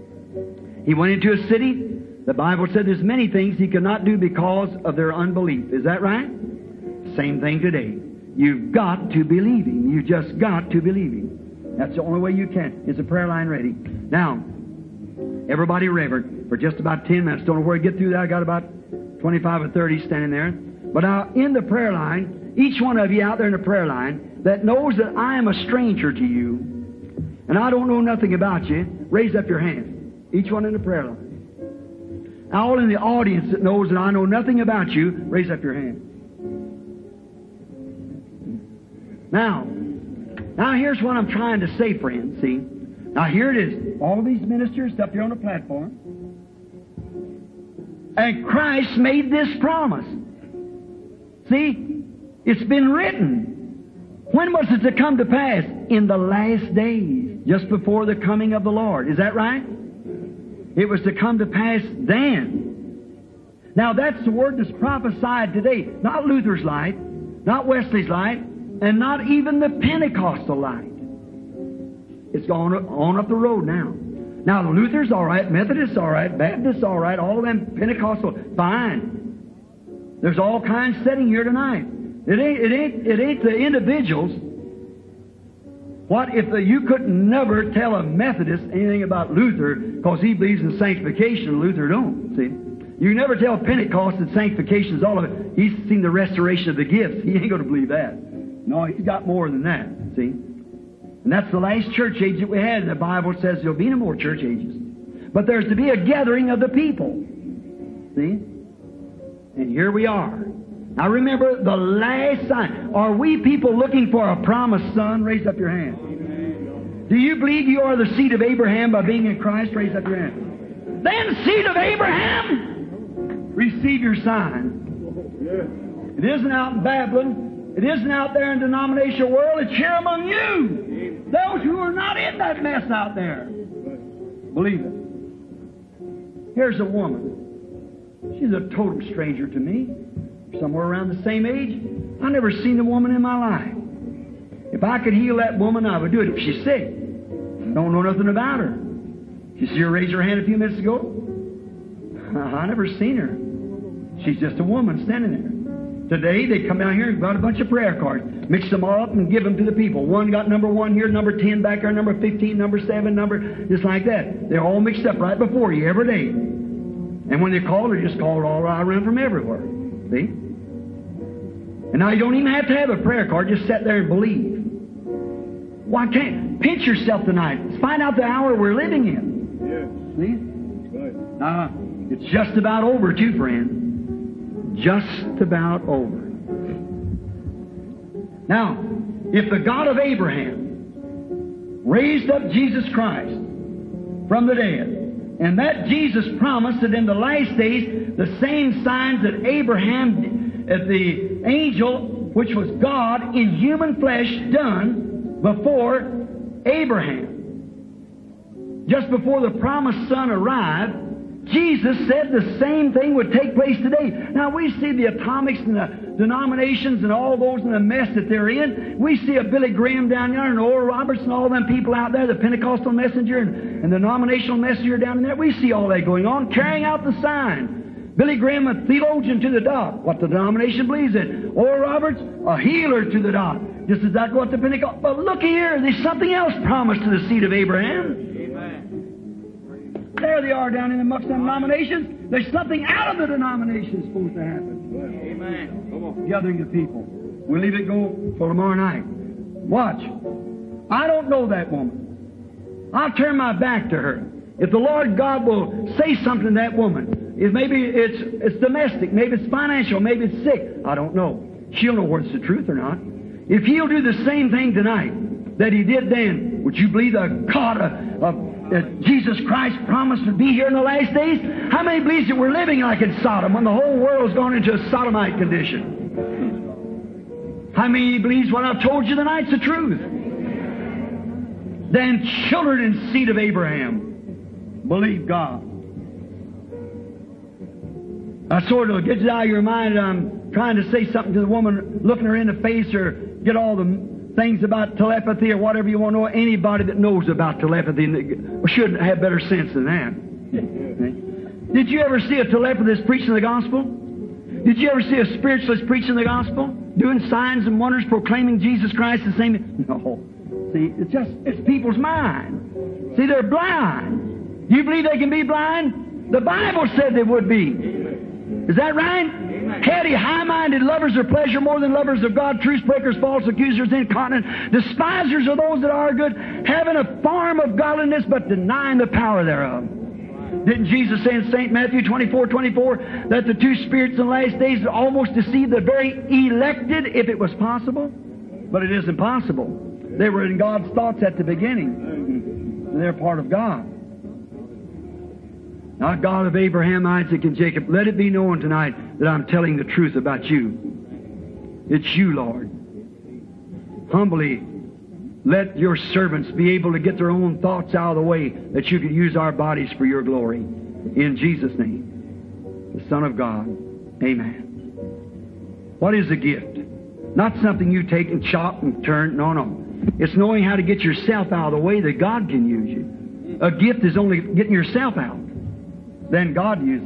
He went into a city. The Bible said there's many things He could not do because of their unbelief. Is that right? Same thing today. You've got to believe Him. You just got to believe Him. That's the only way you can. Is the prayer line ready? Now, everybody reverent for just about 10 minutes. Don't know where to get through that. I got about 25 or 30 standing there. But now, in the prayer line, each one of you out there in the prayer line that knows that I am a stranger to you and I don't know nothing about you, raise up your hand. Each one in the prayer line. Now, all in the audience that knows that I know nothing about you, raise up your hand. Now here's what I'm trying to say, friends. See? Now here it is. All these ministers up here on the platform. And Christ made this promise. See? It's been written. When was it to come to pass? In the last days. Just before the coming of the Lord. Is that right? It was to come to pass then. Now that's the word that's prophesied today. Not Luther's light, not Wesley's light, and not even the Pentecostal light. It's gone on up the road now. Now Luther's all right, Methodist's all right, Baptist's all right, all of them Pentecostal, fine. There's all kinds sitting here tonight. It ain't the individuals. What if you could never tell a Methodist anything about Luther because he believes in sanctification and Luther don't, see? You never tell Pentecost that sanctification is all of it. He's seen the restoration of the gifts. He ain't going to believe that. No, he's got more than that, see? And that's the last church age that we had. And the Bible says there'll be no more church ages. But there's to be a gathering of the people. See? And here we are. Now remember the last sign. Are we people looking for a promised son? Raise up your hand. Do you believe you are the seed of Abraham by being in Christ? Raise up your hand. Then seed of Abraham, receive your sign. It isn't out in Babylon. It isn't out there in the denominational world. It's here among you. Those who are not in that mess out there. Believe it. Here's a woman. She's a total stranger to me. Somewhere around the same age. I never seen a woman in my life. If I could heal that woman, I would do it. If she's sick, I don't know nothing about her. Did you see her raise her hand a few minutes ago? I never seen her. She's just a woman standing there. Today, they come down here and got a bunch of prayer cards. Mix them all up and give them to the people. One got number 1 here, number 10 back there, number 15, number 7, number... Just like that. They're all mixed up right before you every day. And when they call, they just call all around from everywhere. See? And now you don't even have to have a prayer card. Just sit there and believe. Why can't? Pinch yourself tonight. Let's find out the hour we're living in. See? It's just about over too, friend. Just about over. Now, if the God of Abraham raised up Jesus Christ from the dead, and that Jesus promised that in the last days the same signs that Abraham, the angel, which was God in human flesh, done before Abraham. Just before the promised Son arrived, Jesus said the same thing would take place today. Now we see the atomics and the denominations and all those in the mess that they're in. We see a Billy Graham down there and Oral Roberts and all them people out there, the Pentecostal messenger and the denominational messenger down in there. We see all that going on, carrying out the sign. Billy Graham, a theologian to the dot, what the denomination believes in. Oral Roberts, a healer to the dot. Just exactly what the Pentecost. But look here, there's something else promised to the seed of Abraham. There they are down in amongst the denominations. There's something out of the denomination supposed to happen. Amen. Come on. Gathering the people. We'll leave it go for tomorrow night. Watch. I don't know that woman. I'll turn my back to her. If the Lord God will say something to that woman, if maybe it's domestic, maybe it's financial, maybe it's sick, I don't know. She'll know whether it's the truth or not. If He'll do the same thing tonight that He did then, would you believe the God that Jesus Christ promised to be here in the last days? How many believes that we're living like in Sodom when the whole world's gone into a sodomite condition? How many believes what I've told you tonight's the truth? Then children and seed of Abraham believe God. I sort of get it out of your mind that I'm trying to say something to the woman, looking her in the face, or get all the things about telepathy or whatever you want to know. Anybody that knows about telepathy should have better sense than that. Did you ever see a telepathist preaching the gospel? Did you ever see a spiritualist preaching the gospel? Doing signs and wonders, proclaiming Jesus Christ the same? No. See, it's people's mind. See, they're blind. You believe they can be blind? The Bible said they would be. Is that right? Heady, high-minded lovers of pleasure more than lovers of God, truce breakers, false accusers, incontinent, despisers of those that are good, having a form of godliness but denying the power thereof. Didn't Jesus say in St. Matthew 24:24 that the two spirits in the last days would almost deceive the very elected if it was possible? But it isn't possible. They were in God's thoughts at the beginning. They're part of God. Not God of Abraham, Isaac, and Jacob. Let it be known tonight that I'm telling the truth about you. It's you, Lord. Humbly, let your servants be able to get their own thoughts out of the way, that you could use our bodies for your glory. In Jesus' name, the Son of God. Amen. What is a gift? Not something you take and chop and turn. No, no. It's knowing how to get yourself out of the way that God can use you. A gift is only getting yourself out. Then God uses.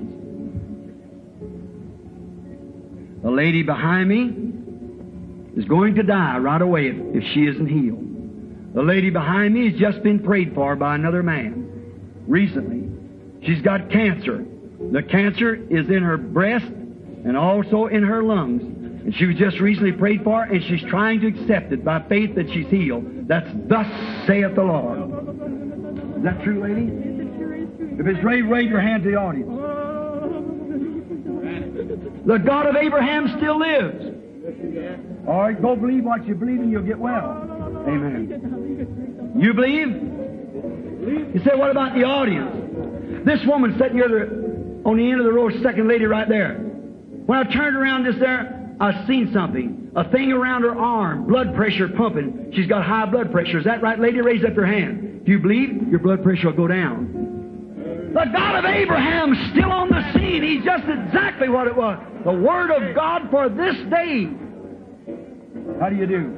The lady behind me is going to die right away if she isn't healed. The lady behind me has just been prayed for by another man recently. She's got cancer. The cancer is in her breast and also in her lungs. And she was just recently prayed for, and she's trying to accept it by faith that she's healed. That's thus saith the Lord. Is that true, lady? If it's right, wave your hand to the audience. The God of Abraham still lives. All right, go believe what you believe and you'll get well. Amen. You believe? You say, what about the audience? This woman sitting here on the end of the row, second lady right there. When I turned around just there, I seen something. A thing around her arm, blood pressure pumping. She's got high blood pressure. Is that right, lady? Raise up your hand. Do you believe? Your blood pressure will go down. The God of Abraham is still on the scene. He's just exactly what it was. The Word of God for this day. How do you do?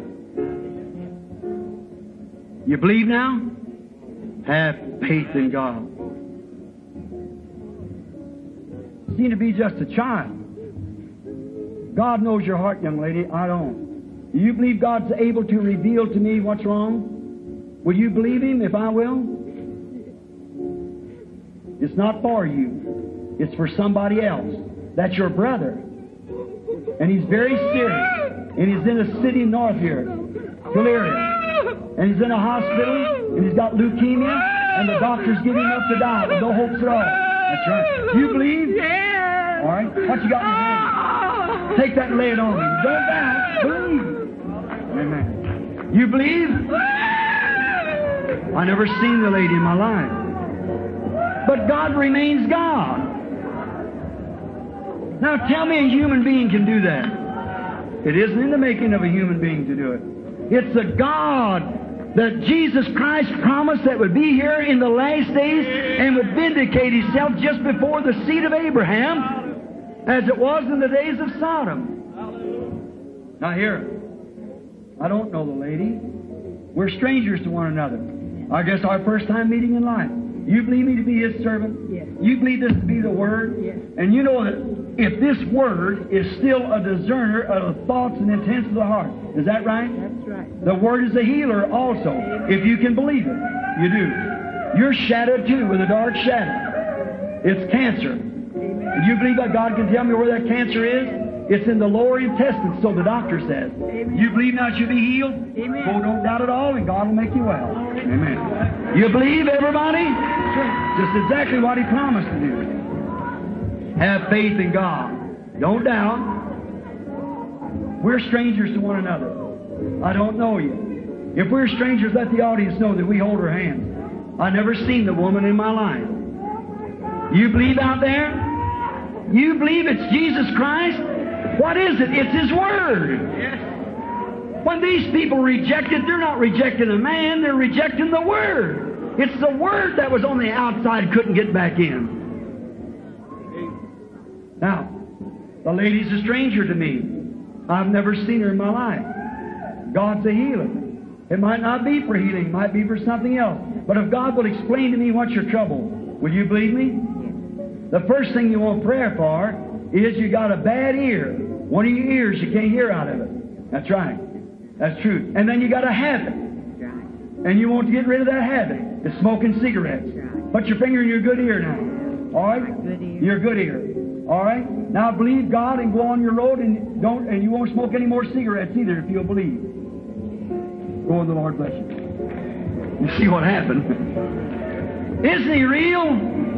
You believe now? Have faith in God. You seem to be just a child. God knows your heart, young lady. I don't. Do you believe God's able to reveal to me what's wrong? Will you believe Him if I will? It's not for you. It's for somebody else. That's your brother. And he's very serious. And he's in a city north here, Delirium. And he's in a hospital, and he's got leukemia, and the doctors give him up to die with no hopes at all. That's right. Do you believe? Yeah. All right. What you got in your hand? Take that and lay it on him. Don't die. Believe. Amen. You believe? I never seen the lady in my life. But God remains God. Now tell me a human being can do that. It isn't in the making of a human being to do it. It's a God that Jesus Christ promised that would be here in the last days and would vindicate Himself just before the seed of Abraham, as it was in the days of Sodom. Now here, I don't know the lady. We're strangers to one another. I guess our first time meeting in life. You believe me to be His servant? Yes. You believe this to be the Word? Yes. And you know that if this Word is still a discerner of the thoughts and intents of the heart. Is that right? That's right. The Word is a healer also, if you can believe it. You do. You're shadowed too with a dark shadow. It's cancer. And you believe that God can tell me where that cancer is? It's in the lower intestines, so the doctor says. Amen. You believe now you'll be healed? Amen. Oh, don't doubt at all, and God will make you well. Amen. You believe, everybody? Just exactly what He promised to do. Have faith in God. Don't doubt. We're strangers to one another. I don't know you. If we're strangers, let the audience know that we hold her hands. I've never seen the woman in my life. You believe out there? You believe it's Jesus Christ? What is it? It's His Word. Yes. When these people reject it, they're not rejecting a man, they're rejecting the Word. It's the Word that was on the outside, couldn't get back in. Now, the lady's a stranger to me. I've never seen her in my life. God's a healer. It might not be for healing, it might be for something else. But if God will explain to me what's your trouble, will you believe me? The first thing you want prayer for is you got a bad ear. One of your ears, you can't hear out of it. That's right. That's true. And then you got a habit. And you want to get rid of that habit. It's smoking cigarettes. Put your finger in your good ear now. All right? Your good ear. All right? Now believe God and go on your road and you won't smoke any more cigarettes either if you'll believe. Go and the Lord bless you. You see what happened. Isn't He real?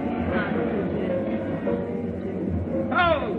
Oh!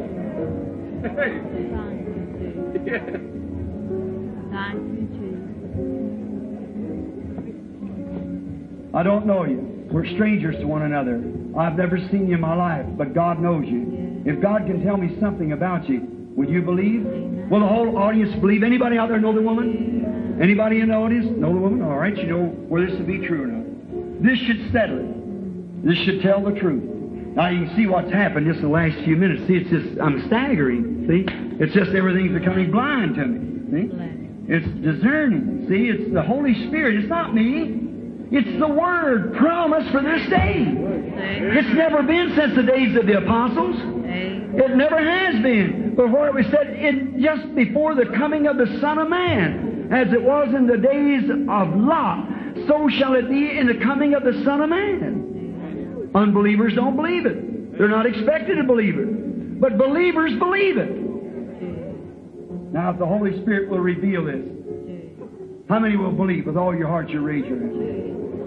I don't know you. We're strangers to one another. I've never seen you in my life, but God knows you. If God can tell me something about you, will you believe? Will the whole audience believe? Anybody out there know the woman? Anybody in the audience know the woman? All right, you know where this would be true or not. This should settle it. This should tell the truth. Now you can see what's happened just in the last few minutes. See, it's just, I'm staggering. See? It's just everything's becoming blind to me. See? It's discerning. See? It's the Holy Spirit. It's not me. It's the Word promised for this day. It's never been since the days of the apostles. It never has been. Before it was said, just before the coming of the Son of Man, as it was in the days of Lot, so shall it be in the coming of the Son of Man. Unbelievers don't believe it. They're not expected to believe it. But believers believe it. Now, if the Holy Spirit will reveal this, how many will believe with all your heart? You raise your hand.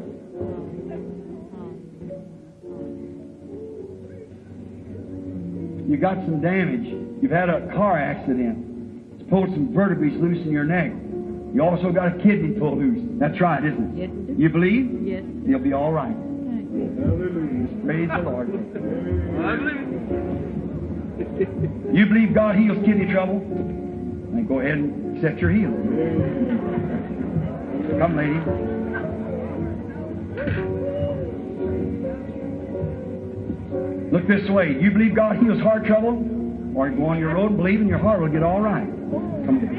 You got some damage. You've had a car accident. It's pulled some vertebrae loose in your neck. You also got a kidney pulled loose. That's right, isn't it? Yes. You believe? Yes. You'll be all right. Praise the Lord. You believe God heals kidney trouble? Then go ahead and accept your healing. Come, lady. Look this way. You believe God heals heart trouble? Or you go on your road and believe and your heart will get all right. Come on.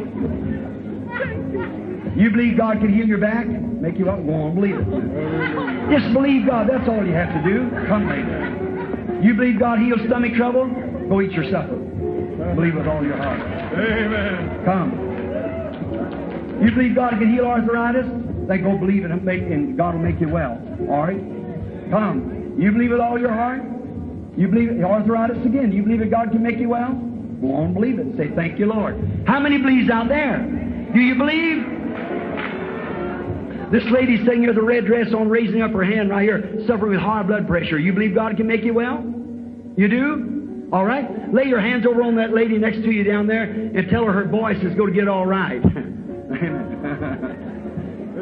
You believe God can heal your back? Make you up and go on and believe it. Just believe God. That's all you have to do. Come, lady. You believe God heals stomach trouble? Go eat your supper. Believe with all your heart. Amen. Come. You believe God can heal arthritis? Then go believe it and God will make you well. All right? Come. You believe with all your heart? You believe arthritis again? You believe that God can make you well? Go on and believe it. Say, thank you, Lord. How many believes out there? Do you believe? This lady sitting here with a red dress on, raising up her hand right here, suffering with high blood pressure. You believe God can make you well? You do? All right. Lay your hands over on that lady next to you down there and tell her voice is going to get all right.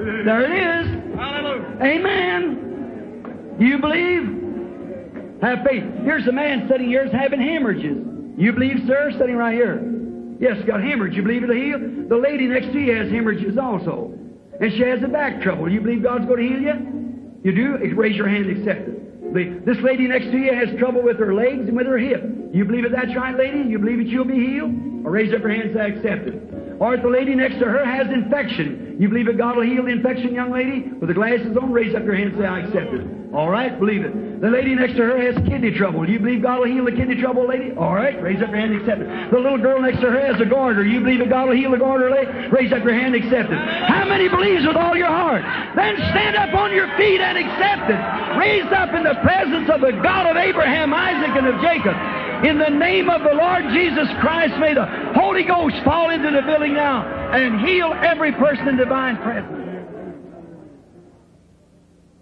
There it is. Hallelujah. Amen. Do you believe? Have faith. Here's a man sitting here having hemorrhages. You believe, sir? Sitting right here. Yes, got hemorrhage. You believe it'll heal? The lady next to you has hemorrhages also. And she has a back trouble. You believe God's going to heal you? You do? Raise your hand and accept it. This lady next to you has trouble with her legs and with her hip. You believe it that's right, lady? You believe that you'll be healed? Or raise up your hand and say, I accept it. Or if the lady next to her has infection, you believe that God will heal the infection, young lady? With the glasses on, raise up your hand and say, I accept it. All right, believe it. The lady next to her has kidney trouble. You believe God will heal the kidney trouble, lady? All right, raise up your hand and accept it. The little girl next to her has a goiter. You believe that God will heal the goiter, lady? Raise up your hand and accept it. How many believes with all your heart? Then stand up on your feet and accept it. Raise up in the presence of the God of Abraham, Isaac, and of Jacob. In the name of the Lord Jesus Christ, may the Holy Ghost fall into the building now and heal every person in divine presence.